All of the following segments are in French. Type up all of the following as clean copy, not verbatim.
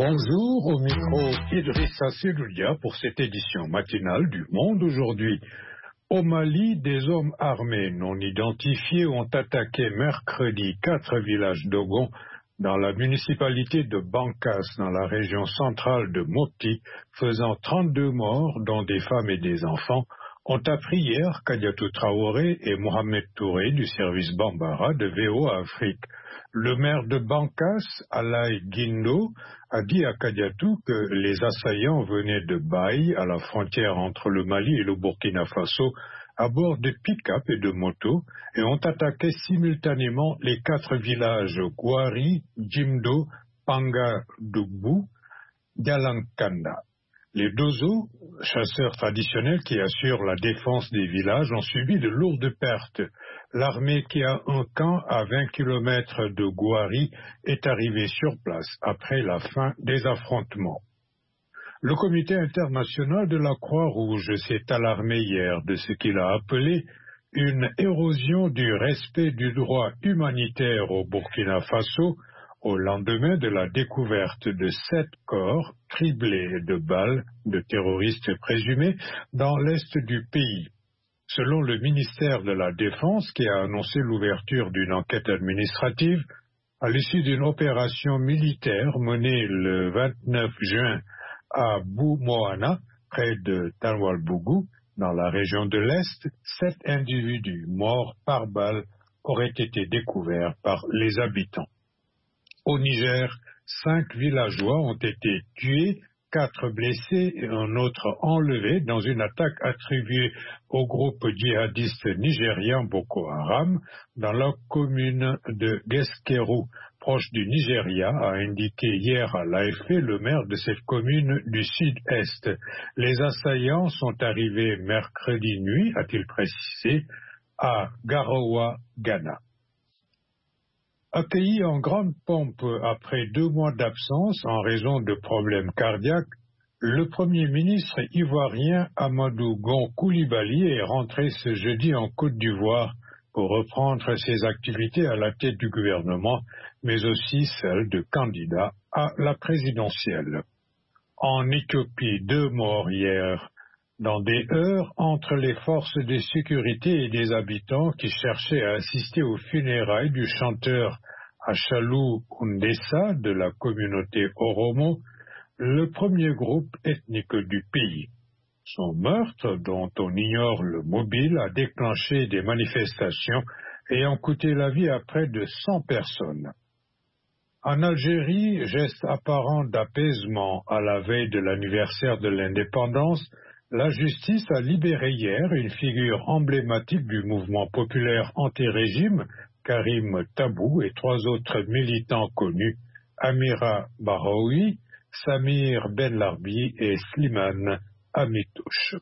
Bonjour, au micro Idrissa Seloudia pour cette édition matinale du Monde aujourd'hui. Au Mali, des hommes armés non identifiés ont attaqué mercredi 4 villages Dogon dans la municipalité de Bankas, dans la région centrale de Mopti, faisant 32 morts, dont des femmes et des enfants, ont appris hier Kadiatou Traoré et Mohamed Touré du service Bambara de VOA Afrique. Le maire de Bankas, Alaï Guindo, a dit à Kadiatou que les assaillants venaient de Baye, à la frontière entre le Mali et le Burkina Faso, à bord de pick-up et de motos, et ont attaqué simultanément les 4 villages Gouari, Djimdo, Panga Doubou, Yalankanda. Les Dozo, chasseurs traditionnels qui assurent la défense des villages, ont subi de lourdes pertes. L'armée qui a un camp à 20 km de Gouari est arrivée sur place après la fin des affrontements. Le comité international de la Croix-Rouge s'est alarmé hier de ce qu'il a appelé une érosion du respect du droit humanitaire au Burkina Faso au lendemain de la découverte de 7 corps criblés de balles de terroristes présumés dans l'est du pays. Selon le ministère de la Défense, qui a annoncé l'ouverture d'une enquête administrative à l'issue d'une opération militaire menée le 29 juin à Boumoana, près de Tanwalbougou, dans la région de l'Est, 7 individus morts par balle auraient été découverts par les habitants. Au Niger, 5 villageois ont été tués, 4 blessés et un autre enlevé dans une attaque attribuée au groupe djihadiste nigérian Boko Haram dans la commune de Guesquerou, proche du Nigeria, a indiqué hier à l'AFP le maire de cette commune du sud-est. Les assaillants sont arrivés mercredi nuit, a-t-il précisé, à Garoua, Ghana. Accueilli en grande pompe après 2 mois d'absence en raison de problèmes cardiaques, le Premier ministre ivoirien Amadou Gon Coulibaly est rentré ce jeudi en Côte d'Ivoire pour reprendre ses activités à la tête du gouvernement, mais aussi celles de candidat à la présidentielle. En Éthiopie, 2 morts hier dans des heurts entre les forces de sécurité et des habitants qui cherchaient à assister aux funérailles du chanteur Achalou Hundessa de la communauté Oromo, le premier groupe ethnique du pays. Son meurtre, dont on ignore le mobile, a déclenché des manifestations ayant coûté la vie à près de 100 personnes. En Algérie, geste apparent d'apaisement à la veille de l'anniversaire de l'indépendance, la justice a libéré hier une figure emblématique du mouvement populaire anti-régime, Karim Tabou, et 3 autres militants connus, Amira Bahoui, Samir Benlarbi et Slimane Amitouche.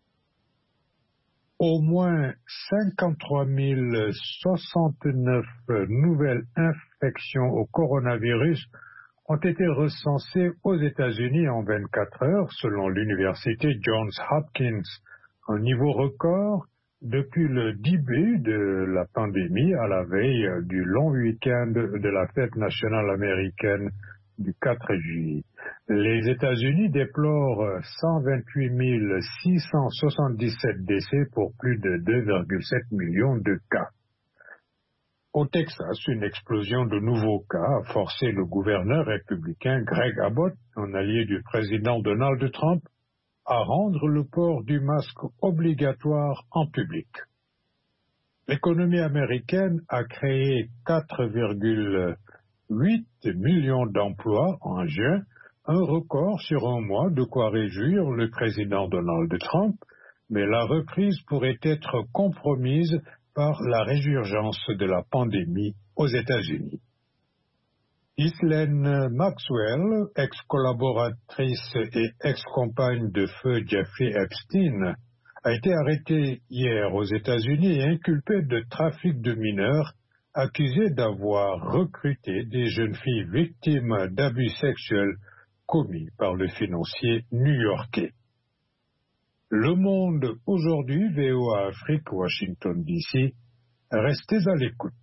Au moins 53 069 nouvelles infections au coronavirus ont été recensées aux États-Unis en 24 heures, selon l'université Johns Hopkins, un niveau record depuis le début de la pandémie à la veille du long week-end de la fête nationale américaine du 4 juillet. Les États-Unis déplorent 128 677 décès pour plus de 2,7 millions de cas. Au Texas, une explosion de nouveaux cas a forcé le gouverneur républicain Greg Abbott, un allié du président Donald Trump, à rendre le port du masque obligatoire en public. L'économie américaine a créé 4,8 millions d'emplois en juin, un record sur un mois, de quoi réjouir le président Donald Trump, mais la reprise pourrait être compromise par la résurgence de la pandémie aux États-Unis. Ghislaine Maxwell, ex-collaboratrice et ex-compagne de feu Jeffrey Epstein, a été arrêtée hier aux États-Unis et inculpée de trafic de mineurs, accusée d'avoir recruté des jeunes filles victimes d'abus sexuels commis par le financier new-yorkais. Le Monde aujourd'hui, VOA Afrique, Washington DC. Restez à l'écoute.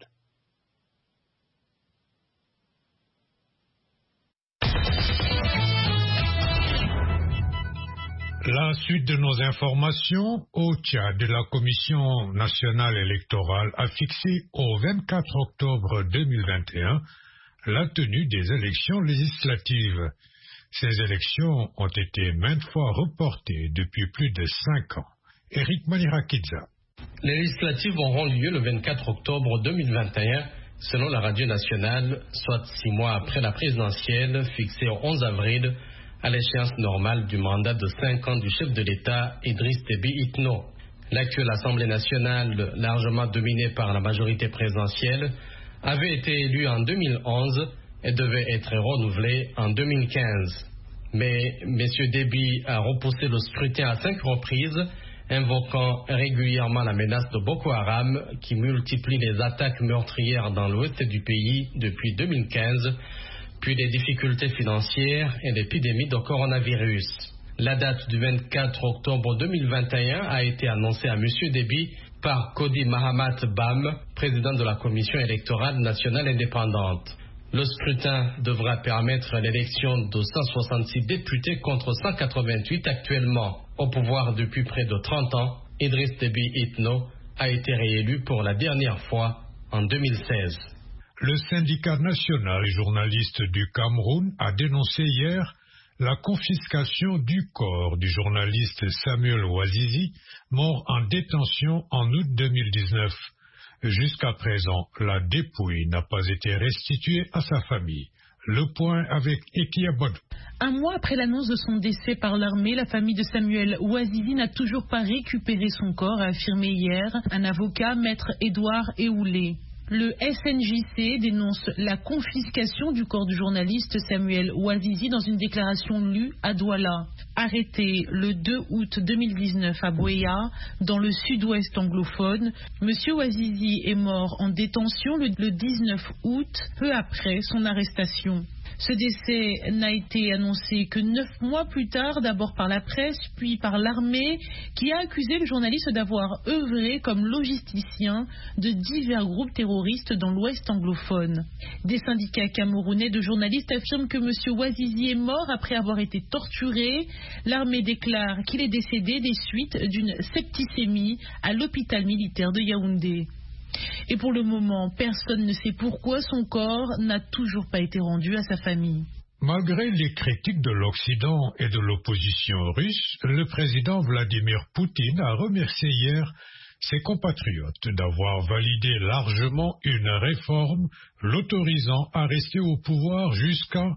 La suite de nos informations, au Tchad, la Commission nationale électorale a fixé au 24 octobre 2021 la tenue des élections législatives. Ces élections ont été maintes fois reportées depuis plus de 5 ans. Eric Manirakidza. Les législatives auront lieu le 24 octobre 2021, selon la radio nationale, soit 6 mois après la présidentielle fixée au 11 avril, à l'échéance normale du mandat de 5 ans du chef de l'État, Idriss Déby Itno. L'actuelle Assemblée nationale, largement dominée par la majorité présidentielle, avait été élue en 2011 et devait être renouvelée en 2015. Mais M. Déby a repoussé le scrutin à 5 reprises, invoquant régulièrement la menace de Boko Haram qui multiplie les attaques meurtrières dans l'ouest du pays depuis 2015, puis les difficultés financières et l'épidémie de coronavirus. La date du 24 octobre 2021 a été annoncée à M. Déby par Kodi Mahamat Bam, président de la Commission électorale nationale indépendante. Le scrutin devra permettre l'élection de 166 députés contre 188 actuellement. Au pouvoir depuis près de 30 ans, Idriss Déby Itno a été réélu pour la dernière fois en 2016. Le syndicat national et journaliste du Cameroun a dénoncé hier la confiscation du corps du journaliste Samuel Ouazizi, mort en détention en août 2019. Jusqu'à présent, la dépouille n'a pas été restituée à sa famille. Le point avec Ekia Bodou. Un mois après l'annonce de son décès par l'armée, la famille de Samuel Ouazizi n'a toujours pas récupéré son corps, a affirmé hier un avocat, maître Édouard Eoulé. Le SNJC dénonce la confiscation du corps du journaliste Samuel Ouazizi dans une déclaration lue à Douala. Arrêté le 2 août 2019 à Bouéa, dans le sud-ouest anglophone, M. Ouazizi est mort en détention le 19 août, peu après son arrestation. Ce décès n'a été annoncé que 9 mois plus tard, d'abord par la presse, puis par l'armée, qui a accusé le journaliste d'avoir œuvré comme logisticien de divers groupes terroristes dans l'ouest anglophone. Des syndicats camerounais de journalistes affirment que M. Ouazizi est mort après avoir été torturé. L'armée déclare qu'il est décédé des suites d'une septicémie à l'hôpital militaire de Yaoundé. Et pour le moment, personne ne sait pourquoi son corps n'a toujours pas été rendu à sa famille. Malgré les critiques de l'Occident et de l'opposition russe, le président Vladimir Poutine a remercié hier ses compatriotes d'avoir validé largement une réforme l'autorisant à rester au pouvoir jusqu'en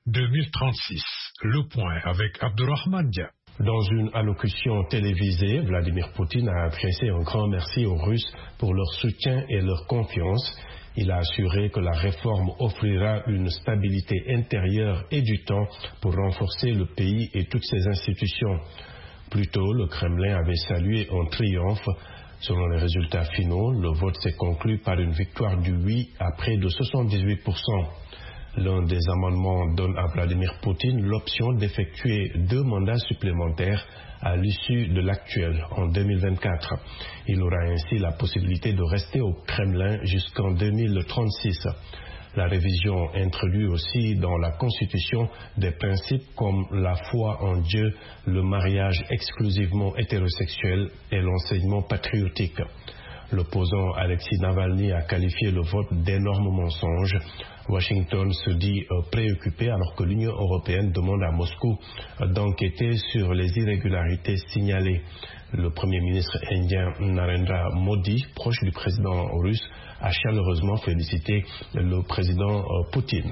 2036. Le point avec Abdurrahman Dia. Dans une allocution télévisée, Vladimir Poutine a adressé un grand merci aux Russes pour leur soutien et leur confiance. Il a assuré que la réforme offrira une stabilité intérieure et du temps pour renforcer le pays et toutes ses institutions. Plus tôt, le Kremlin avait salué un triomphe. Selon les résultats finaux, le vote s'est conclu par une victoire du oui à près de 78%. L'un des amendements donne à Vladimir Poutine l'option d'effectuer 2 mandats supplémentaires à l'issue de l'actuel, en 2024. Il aura ainsi la possibilité de rester au Kremlin jusqu'en 2036. La révision introduit aussi dans la Constitution des principes comme la foi en Dieu, le mariage exclusivement hétérosexuel et l'enseignement patriotique. L'opposant Alexei Navalny a qualifié le vote d'énorme mensonge. Washington se dit préoccupé alors que l'Union européenne demande à Moscou d'enquêter sur les irrégularités signalées. Le Premier ministre indien Narendra Modi, proche du président russe, a chaleureusement félicité le président Poutine.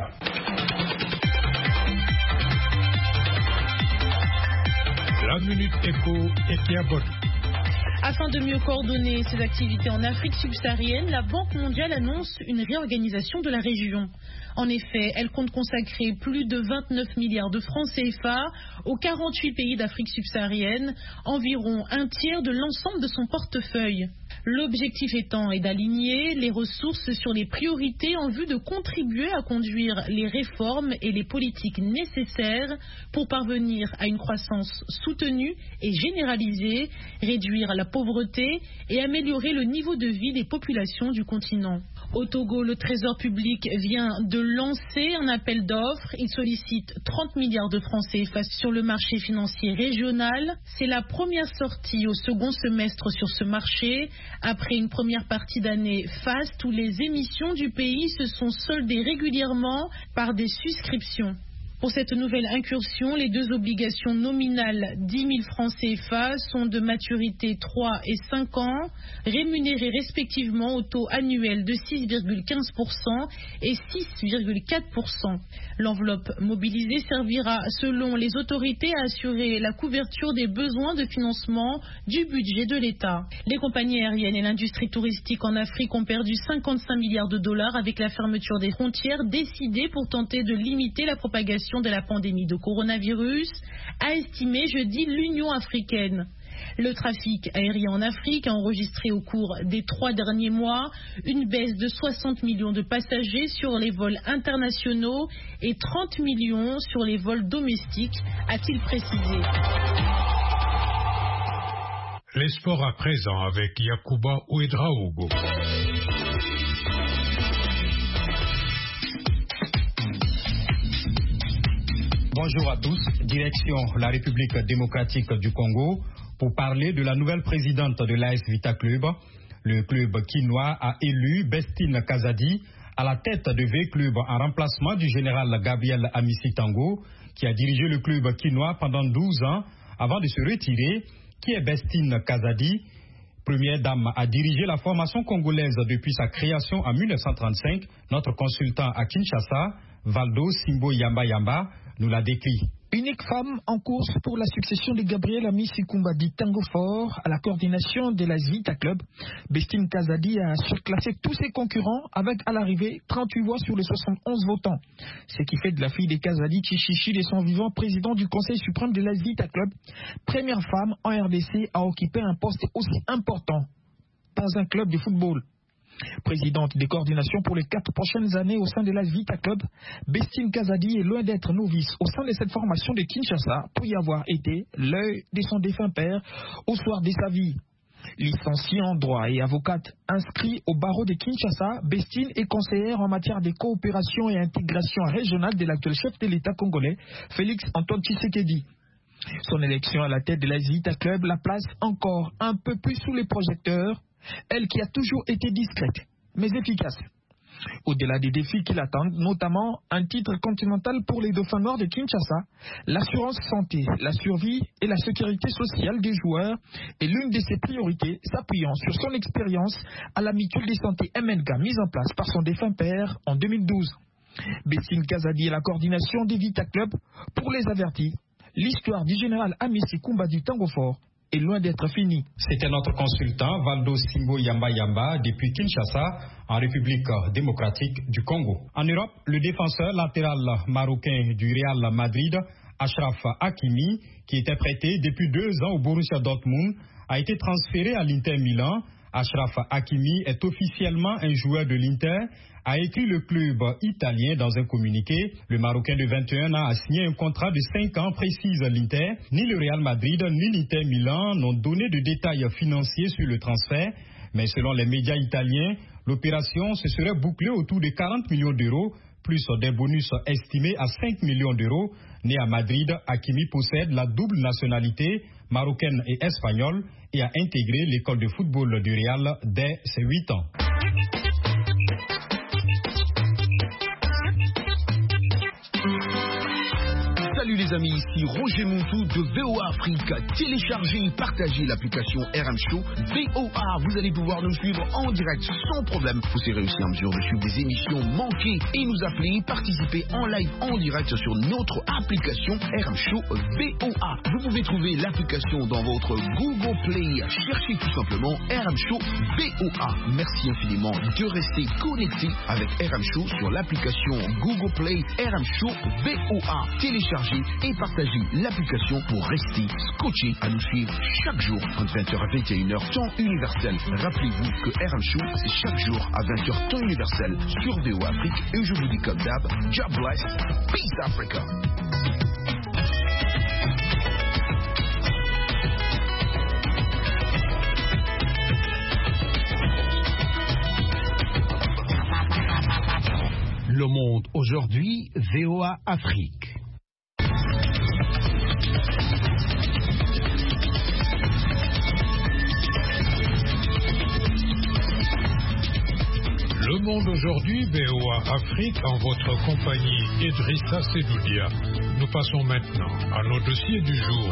La Minute Éco et Kiabot. Afin de mieux coordonner ses activités en Afrique subsaharienne, la Banque mondiale annonce une réorganisation de la région. En effet, elle compte consacrer plus de 29 milliards de francs CFA aux 48 pays d'Afrique subsaharienne, environ un tiers de l'ensemble de son portefeuille. L'objectif étant d'aligner les ressources sur les priorités en vue de contribuer à conduire les réformes et les politiques nécessaires pour parvenir à une croissance soutenue et généralisée, réduire la pauvreté et améliorer le niveau de vie des populations du continent. Au Togo, le Trésor public vient de lancer un appel d'offres. Il sollicite 30 milliards de francs CFA sur le marché financier régional. C'est la première sortie au second semestre sur ce marché. Après une première partie d'année faste où les émissions du pays se sont soldées régulièrement par des souscriptions. Pour cette nouvelle incursion, les deux obligations nominales 10 000 francs CFA sont de maturité 3 et 5 ans, rémunérées respectivement au taux annuel de 6,15% et 6,4%. L'enveloppe mobilisée servira, selon les autorités, à assurer la couverture des besoins de financement du budget de l'État. Les compagnies aériennes et l'industrie touristique en Afrique ont perdu 55 milliards de dollars avec la fermeture des frontières décidée pour tenter de limiter la propagation de la pandémie de coronavirus, a estimé jeudi l'Union africaine. Le trafic aérien en Afrique a enregistré au cours des 3 derniers mois une baisse de 60 millions de passagers sur les vols internationaux et 30 millions sur les vols domestiques, a-t-il précisé. Les sports à présent avec Yacouba Ouedraogo. Bonjour à tous, direction la République démocratique du Congo pour parler de la nouvelle présidente de l'AS Vita Club. Le club quinois a élu Bestine Kazadi à la tête de V-Club en remplacement du général Gabriel Amissi Tango qui a dirigé le club quinois pendant 12 ans avant de se retirer. Qui est Bestine Kazadi? Première dame a dirigé la formation congolaise depuis sa création en 1935. Notre consultant à Kinshasa, Valdo Simbo Yamba Yamba, nous l'a décrit. Unique femme en course pour la succession de Gabriel Amissi Kumbadi Tango Fort à la coordination de la Vita Club. Bestine Kazadi a surclassé tous ses concurrents avec à l'arrivée 38 voix sur les 71 votants. Ce qui fait de la fille de Kazadi Chichichi de son vivant président du Conseil suprême de la Vita Club, première femme en RDC à occuper un poste aussi important dans un club de football. Présidente de coordination pour les 4 prochaines années au sein de la Vita Club, Bestine Kazadi est loin d'être novice au sein de cette formation de Kinshasa pour y avoir été l'œil de son défunt père au soir de sa vie. Licenciée en droit et avocate inscrite au barreau de Kinshasa, Bestine est conseillère en matière de coopération et intégration régionale de l'actuel chef de l'État congolais, Félix Antoine Tshisekedi. Son élection à la tête de la Vita Club la place encore un peu plus sous les projecteurs, elle qui a toujours été discrète, mais efficace. Au-delà des défis qui l'attendent, notamment un titre continental pour les Dauphins Noirs de Kinshasa, l'assurance santé, la survie et la sécurité sociale des joueurs est l'une de ses priorités, s'appuyant sur son expérience à la mutuelle de santé MNK mise en place par son défunt père en 2012. Bestine Kazadi et la coordination des Vita Club pour les avertis. L'histoire du général Amissi Kumbadi Tango Fort est loin d'être fini. C'était notre consultant Valdo Simbo Yamba Yamba depuis Kinshasa, en République démocratique du Congo. En Europe, le défenseur latéral marocain du Real Madrid, Achraf Hakimi, qui était prêté depuis 2 ans au Borussia Dortmund, a été transféré à l'Inter Milan. Achraf Hakimi est officiellement un joueur de l'Inter, a écrit le club italien dans un communiqué. Le Marocain de 21 ans a signé un contrat de 5 ans, précise l'Inter. Ni le Real Madrid ni l'Inter Milan n'ont donné de détails financiers sur le transfert, mais selon les médias italiens, l'opération se serait bouclée autour de 40 millions d'euros, plus des bonus estimés à 5 millions d'euros. Né à Madrid, Hakimi possède la double nationalité marocaine et espagnole et a intégré l'école de football du Real dès ses 8 ans. Salut les amis, ici Roger Montou de VOA Afrique. Téléchargez et partagez l'application RM Show VOA. Vous allez pouvoir nous suivre en direct sans problème. Vous serez aussi en mesure de suivre des émissions manquées et nous appeler, participer en live en direct sur notre application RM Show VOA. Vous pouvez trouver l'application dans votre Google Play. Cherchez tout simplement RM Show VOA. Merci infiniment de rester connecté avec RM Show sur l'application Google Play RM Show VOA. Téléchargez et partagez l'application pour rester scotché à nous suivre chaque jour entre 20h à 21h, temps universel. Rappelez-vous que RM Show, c'est chaque jour à 20h, temps universel sur VOA Afrique. Et je vous dis comme d'hab, God bless, peace Africa. Le Monde aujourd'hui, VOA Afrique. Le Monde aujourd'hui, VOA Afrique, en votre compagnie Idrissa Sedoudia. Nous passons maintenant à nos dossiers du jour.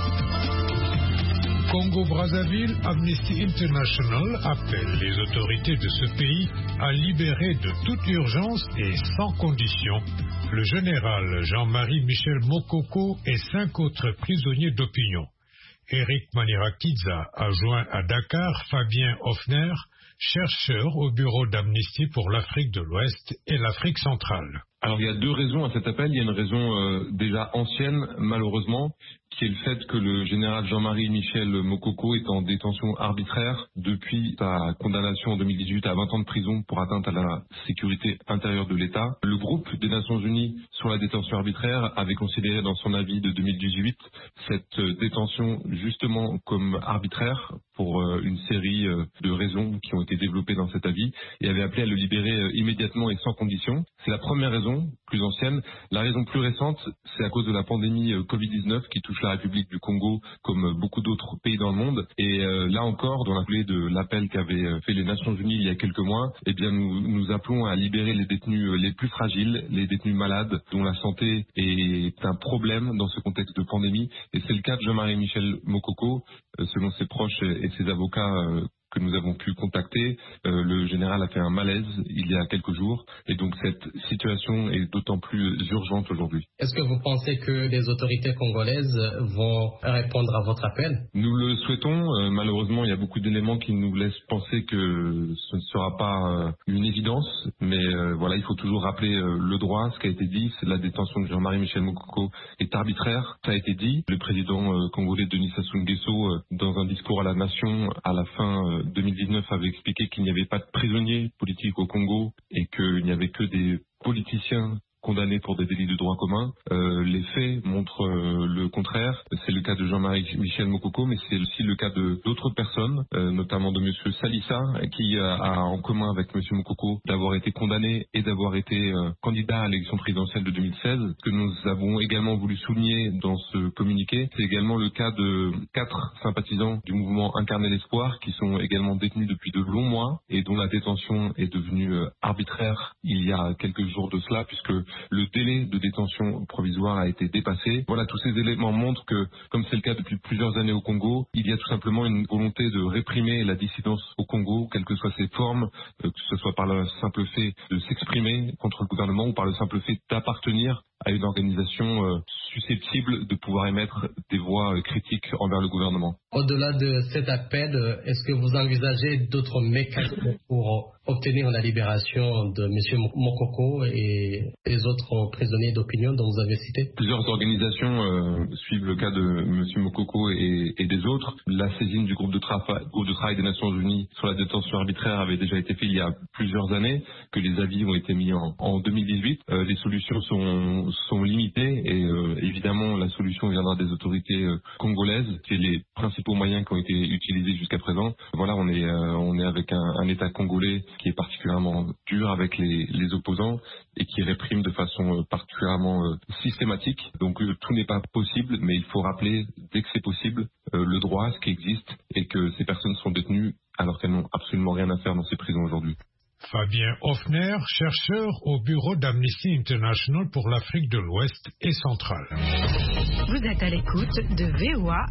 Congo-Brazzaville, Amnesty International appelle les autorités de ce pays à libérer de toute urgence et sans condition le général Jean-Marie Michel Mokoko et 5 autres prisonniers d'opinion. Eric Manirakidza a joint à Dakar Fabien Hoffner, chercheur au bureau d'Amnesty pour l'Afrique de l'Ouest et l'Afrique centrale. Alors il y a 2 raisons à cet appel. Il y a une raison déjà ancienne, malheureusement, qui est le fait que le général Jean-Marie Michel Mokoko est en détention arbitraire depuis sa condamnation en 2018 à 20 ans de prison pour atteinte à la sécurité intérieure de l'État. Le groupe des Nations Unies sur la détention arbitraire avait considéré dans son avis de 2018 cette détention justement comme arbitraire pour une série de raisons qui ont été développées dans cet avis et avait appelé à le libérer immédiatement et sans condition. C'est la première raison, plus ancienne. La raison plus récente, c'est à cause de la pandémie Covid-19 qui touche la République du Congo comme beaucoup d'autres pays dans le monde. Et là encore, dans la foulée de l'appel qu'avaient fait les Nations Unies il y a quelques mois, eh bien nous appelons à libérer les détenus les plus fragiles, les détenus malades dont la santé est un problème dans ce contexte de pandémie. Et c'est le cas de Jean-Marie Michel Mokoko. Selon ses proches et ses avocats que nous avons pu contacter, le général a fait un malaise il y a quelques jours et donc cette situation est d'autant plus urgente aujourd'hui. Est-ce que vous pensez que les autorités congolaises vont répondre à votre appel? Nous le souhaitons. Malheureusement, il y a beaucoup d'éléments qui nous laissent penser que ce ne sera pas une évidence, mais voilà, il faut toujours rappeler le droit, ce qui a été dit, c'est la détention de Jean-Marie Michel Mokoko est arbitraire, ça a été dit. Le président congolais Denis Sassou Nguesso, dans un discours à la nation à la fin 2019 avait expliqué qu'il n'y avait pas de prisonniers politiques au Congo et qu'il n'y avait que des politiciens condamnés pour des délits de droit commun. Les faits montrent le contraire. C'est le cas de Jean-Marie Michel Mokoko, mais c'est aussi le cas d'autres personnes, notamment de M. Salissa, qui a en commun avec M. Mokoko d'avoir été condamné et d'avoir été candidat à l'élection présidentielle de 2016. Ce que nous avons également voulu souligner dans ce communiqué, c'est également le cas de 4 sympathisants du mouvement Incarner l'Espoir qui sont également détenus depuis de longs mois et dont la détention est devenue arbitraire il y a quelques jours de cela, puisque le délai de détention provisoire a été dépassé. Voilà, tous ces éléments montrent que, comme c'est le cas depuis plusieurs années au Congo, il y a tout simplement une volonté de réprimer la dissidence au Congo, quelles que soient ses formes, que ce soit par le simple fait de s'exprimer contre le gouvernement ou par le simple fait d'appartenir à une organisation susceptible de pouvoir émettre des voix critiques envers le gouvernement. Au-delà de cet appel, est-ce que vous envisagez d'autres mécanismes pour obtenir la libération de M. Mokoko et les autres prisonniers d'opinion dont vous avez cité? Plusieurs organisations suivent le cas de M. Mokoko et des autres. La saisine du groupe de travail des Nations Unies sur la détention arbitraire avait déjà été faite il y a plusieurs années, que les avis ont été mis en 2018. Les solutions sont limitées et évidemment la solution viendra des autorités congolaises. C'est les principaux moyens qui ont été utilisés jusqu'à présent. Voilà, on est avec un État congolais qui est particulièrement dur avec les opposants et qui réprime de façon particulièrement systématique. Donc tout n'est pas possible, mais il faut rappeler dès que c'est possible le droit, ce qui existe, et que ces personnes sont détenues alors qu'elles n'ont absolument rien à faire dans ces prisons aujourd'hui. Fabien Hoffner, chercheur au bureau d'Amnesty International pour l'Afrique de l'Ouest et centrale. Vous êtes à l'écoute de VOA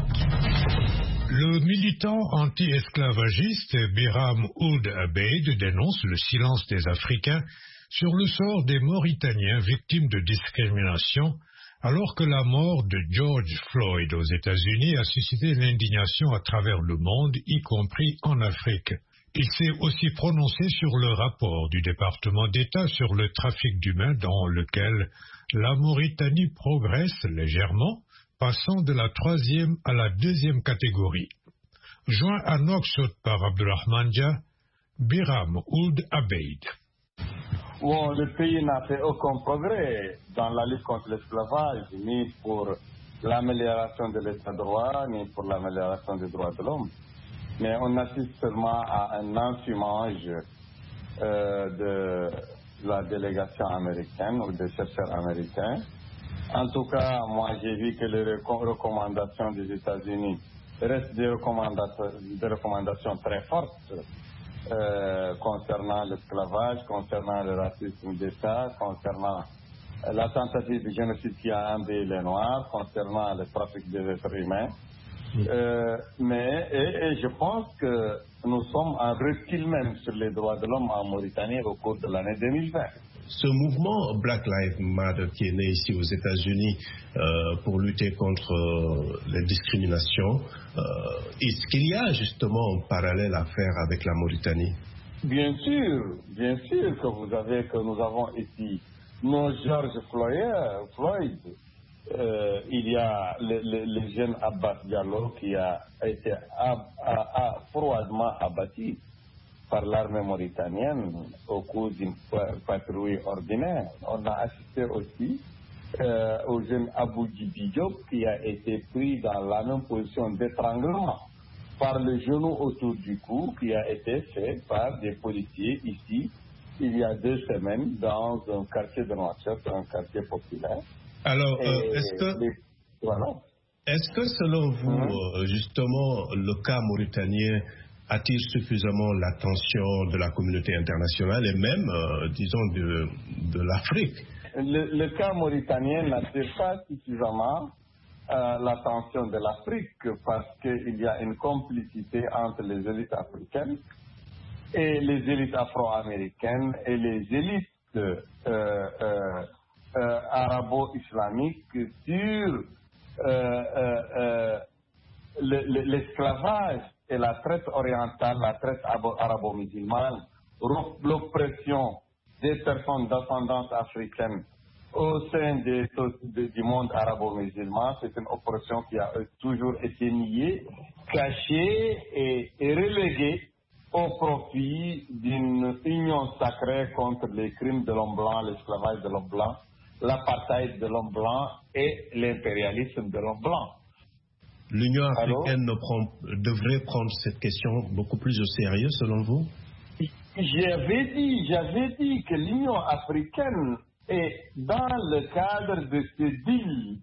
Afrique. Le militant anti-esclavagiste Biram Ould Abeid dénonce le silence des Africains sur le sort des Mauritaniens victimes de discrimination, alors que la mort de George Floyd aux États-Unis a suscité l'indignation à travers le monde, y compris en Afrique. Il s'est aussi prononcé sur le rapport du département d'État sur le trafic d'humains dans lequel la Mauritanie progresse légèrement, passant de la 3e à la 2e catégorie. Joint à Nouakchott par Abdulrahman Dia, Biram Ould Abeid. Bon, le pays n'a fait aucun progrès dans la lutte contre l'esclavage, ni pour l'amélioration de l'état de droit, ni pour l'amélioration des droits de l'homme. Mais on assiste seulement à un enfumage de la délégation américaine ou des chercheurs américains. En tout cas, moi j'ai vu que les recommandations des États-Unis restent des recommandations très fortes concernant l'esclavage, concernant le racisme d'État, concernant la tentative de génocide qui a envahi les Noirs, concernant le trafic des êtres humains. Mais je pense que nous sommes en recul même sur les droits de l'homme en Mauritanie au cours de l'année 2020. Ce mouvement Black Lives Matter qui est né ici aux États-Unis pour lutter contre les discriminations, est-ce qu'il y a justement un parallèle à faire avec la Mauritanie? Bien sûr que nous avons ici nos George Floyd. Il y a le jeune Abbas Diallo qui a été froidement abattu par l'armée mauritanienne au cours d'une patrouille ordinaire. On a assisté aussi au jeune Abou Diop qui a été pris dans la même position d'étranglement par le genou autour du cou qui a été fait par des policiers ici il y a 2 semaines dans un quartier de Nouakchott, un quartier populaire. Alors, est-ce que selon vous, justement, le cas mauritanien attire suffisamment l'attention de la communauté internationale et même, disons, de l'Afrique? Le cas mauritanien n'attire pas suffisamment l'attention de l'Afrique parce qu'il y a une complicité entre les élites africaines et les élites afro-américaines et les élites arabo-islamiques sur l'esclavage et la traite orientale, la traite arabo-musulmane, l'oppression des personnes d'ascendance africaine au sein du monde arabo-musulman. C'est une oppression qui a toujours été niée, cachée et reléguée au profit d'une union sacrée contre les crimes de l'homme blanc, l'esclavage de l'homme blanc, l'apartheid de l'homme blanc et l'impérialisme de l'homme blanc. L'Union africaine devrait prendre cette question beaucoup plus au sérieux, selon vous? J'avais dit que l'Union africaine est dans le cadre de ce deal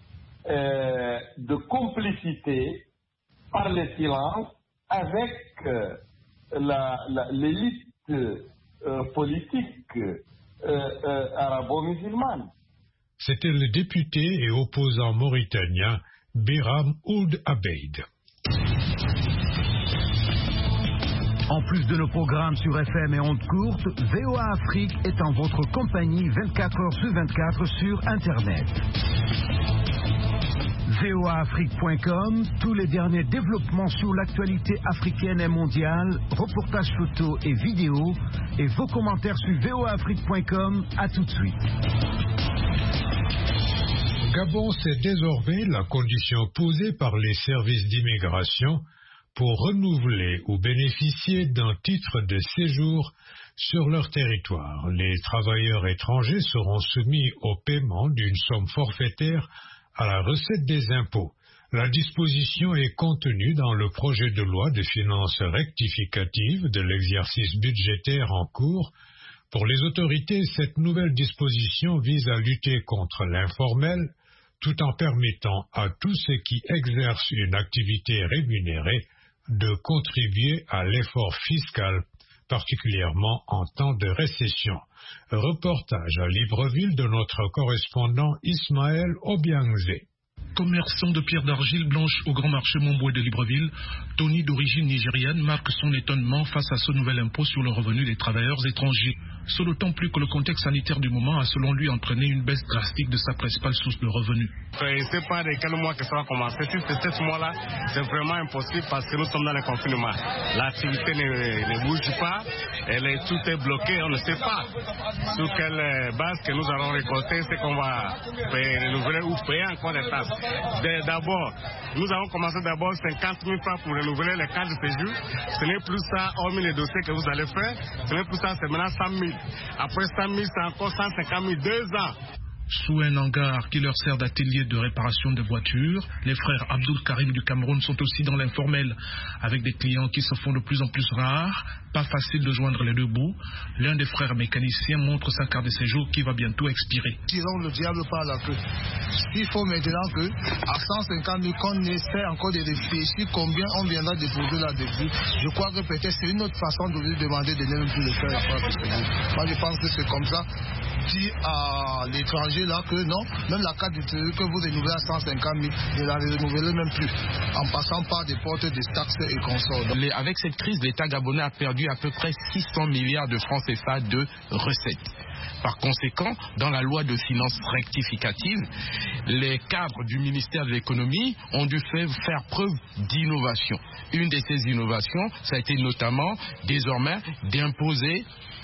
de complicité par le silence avec l'élite politique arabo-musulmane. C'était le député et opposant mauritanien Biram Ould Abeid. En plus de nos programmes sur FM et ondes courtes, VOA Afrique est en votre compagnie 24 heures sur 24 sur Internet. voaafrique.com, tous les derniers développements sur l'actualité africaine et mondiale, reportages photos et vidéos, et vos commentaires sur voaafrique.com. À tout de suite. Gabon, c'est désormais la condition posée par les services d'immigration pour renouveler ou bénéficier d'un titre de séjour sur leur territoire. Les travailleurs étrangers seront soumis au paiement d'une somme forfaitaire à la recette des impôts. La disposition est contenue dans le projet de loi de finances rectificative de l'exercice budgétaire en cours. Pour les autorités, cette nouvelle disposition vise à lutter contre l'informel, tout en permettant à tous ceux qui exercent une activité rémunérée de contribuer à l'effort fiscal, particulièrement en temps de récession. Reportage à Libreville de notre correspondant Ismaël Obiangze. Commerçant de pierres d'argile blanche au grand marché Montboué de Libreville, Tony, d'origine nigériane, marque son étonnement face à ce nouvel impôt sur le revenu des travailleurs étrangers. Ce d'autant plus que le contexte sanitaire du moment a selon lui entraîné une baisse drastique de sa principale source de revenus. Je ne sais pas de quel mois que ça va commencer. Si c'est ce mois-là, c'est vraiment impossible parce que nous sommes dans le confinement. L'activité ne bouge pas, tout est bloqué, on ne sait pas sur quelle base que nous allons récolter, c'est qu'on va renouveler ou payer encore des taxes. D'abord, nous avons commencé d'abord 50 000 francs pour renouveler les cartes de séjour. Ce n'est plus ça, hormis les dossiers que vous allez faire, ce n'est plus ça, c'est maintenant 100 000. Après 100 000, c'est encore 150 000, 2 ans. Sous un hangar qui leur sert d'atelier de réparation de voitures, les frères Abdul Karim du Cameroun sont aussi dans l'informel, avec des clients qui se font de plus en plus rares, pas facile de joindre les deux bouts. L'un des frères mécaniciens montre sa carte de séjour qui va bientôt expirer. Tirons le diable par la queue. Il faut maintenant que, à 150 000, qu'on essaie encore de réfléchir combien on viendra déposer là-dessus. Je crois que peut-être c'est une autre façon de lui demander de ne même plus le faire la carte de séjour. Moi je pense que c'est comme ça. Dit à l'étranger là que non, même la carte de séjour que vous renouvelez à 150 000, ne la renouvelez même plus, en passant par des portes des taxes et consorts. Avec cette crise, l'État gabonais a perdu à peu près 600 milliards de francs CFA de recettes. Par conséquent, dans la loi de finances rectificative, les cadres du ministère de l'économie ont dû faire preuve d'innovation. Une de ces innovations, ça a été notamment désormais d'imposer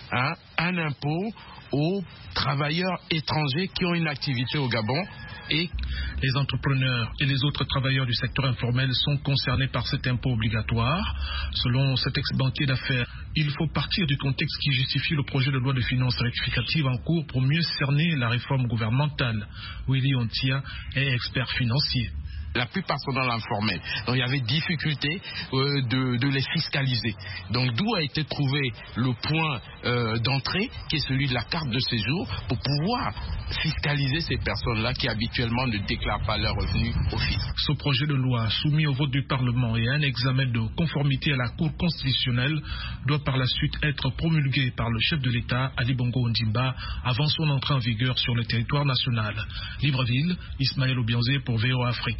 un impôt aux travailleurs étrangers qui ont une activité au Gabon. Et les entrepreneurs et les autres travailleurs du secteur informel sont concernés par cet impôt obligatoire. Selon cet ex-banquier d'affaires, il faut partir du contexte qui justifie le projet de loi de finances rectificative en cours pour mieux cerner la réforme gouvernementale. Willy Ontia est expert financier. La plupart sont dans l'informel. Donc il y avait difficulté de les fiscaliser. Donc d'où a été trouvé le point d'entrée qui est celui de la carte de séjour pour pouvoir fiscaliser ces personnes-là qui habituellement ne déclarent pas leurs revenus au fisc. Ce projet de loi soumis au vote du Parlement et à un examen de conformité à la Cour constitutionnelle doit par la suite être promulgué par le chef de l'État, Ali Bongo Ondimba, avant son entrée en vigueur sur le territoire national. Libreville, Ismaël Obianzé pour VOA Afrique.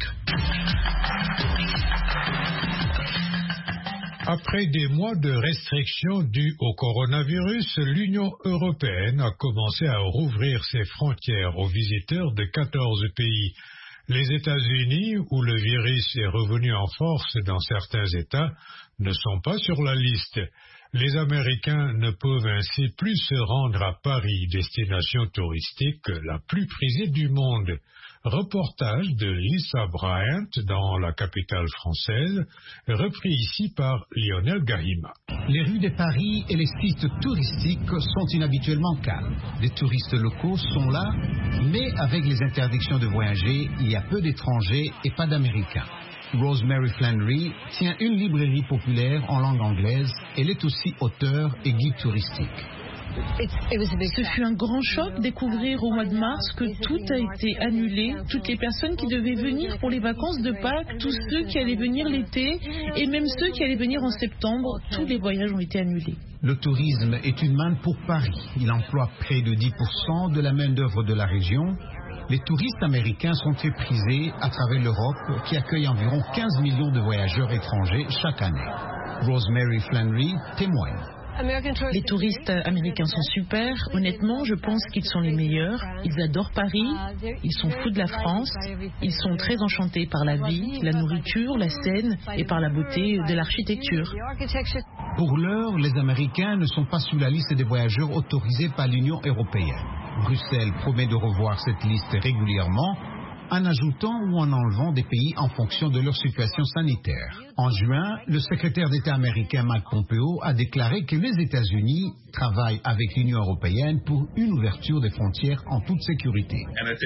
Après des mois de restrictions dues au coronavirus, l'Union européenne a commencé à rouvrir ses frontières aux visiteurs de 14 pays. Les États-Unis, où le virus est revenu en force dans certains États, ne sont pas sur la liste. Les Américains ne peuvent ainsi plus se rendre à Paris, destination touristique la plus prisée du monde. Reportage de Lisa Bryant dans la capitale française, repris ici par Lionel Gahima. Les rues de Paris et les sites touristiques sont inhabituellement calmes. Les touristes locaux sont là, mais avec les interdictions de voyager, il y a peu d'étrangers et pas d'Américains. Rosemary Flannery tient une librairie populaire en langue anglaise. Elle est aussi auteure et guide touristique. Ce fut un grand choc découvrir au mois de mars que tout a été annulé. Toutes les personnes qui devaient venir pour les vacances de Pâques, tous ceux qui allaient venir l'été et même ceux qui allaient venir en septembre, tous les voyages ont été annulés. Le tourisme est une manne pour Paris. Il emploie près de 10% de la main-d'œuvre de la région. Les touristes américains sont très prisés à travers l'Europe qui accueille environ 15 millions de voyageurs étrangers chaque année. Rosemary Flannery témoigne. Les touristes américains sont super. Honnêtement, je pense qu'ils sont les meilleurs. Ils adorent Paris. Ils sont fous de la France. Ils sont très enchantés par la vie, la nourriture, la scène et par la beauté de l'architecture. Pour l'heure, les Américains ne sont pas sur la liste des voyageurs autorisés par l'Union européenne. Bruxelles promet de revoir cette liste régulièrement en ajoutant ou en enlevant des pays en fonction de leur situation sanitaire. En juin, le secrétaire d'État américain Mike Pompeo a déclaré que les États-Unis travaillent avec l'Union européenne pour une ouverture des frontières en toute sécurité.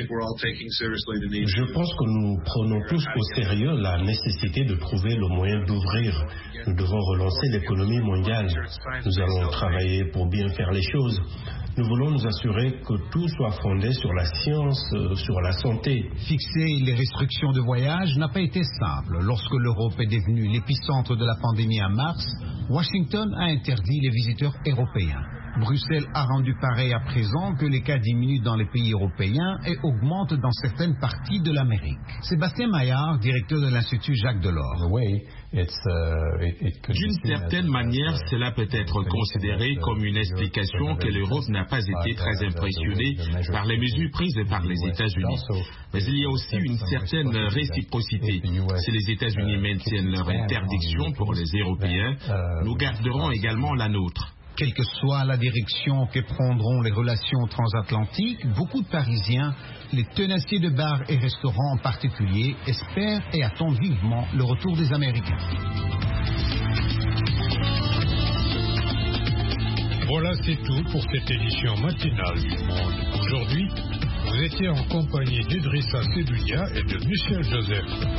Je pense que nous prenons tous au sérieux la nécessité de trouver le moyen d'ouvrir. Nous devons relancer l'économie mondiale. Nous allons travailler pour bien faire les choses. Nous voulons nous assurer que tout soit fondé sur la science, sur la santé. Fixer les restrictions de voyage n'a pas été simple. Lorsque l'Europe est devenue l'épicentre de la pandémie en mars, Washington a interdit les visiteurs européens. Bruxelles a rendu pareil à présent que les cas diminuent dans les pays européens et augmentent dans certaines parties de l'Amérique. Sébastien Maillard, directeur de l'Institut Jacques Delors. D'une certaine manière, cela peut être considéré comme une explication que l'Europe n'a pas été très impressionnée par les mesures prises par les États-Unis. Mais il y a aussi une certaine réciprocité. Si les États-Unis maintiennent leur interdiction pour les Européens, nous garderons également la nôtre. Quelle que soit la direction que prendront les relations transatlantiques, beaucoup de Parisiens, les tenanciers de bars et restaurants en particulier, espèrent et attendent vivement le retour des Américains. Voilà, c'est tout pour cette édition matinale du Monde. Aujourd'hui, vous étiez en compagnie d'Idrissa Seloudia et de Michel Joseph.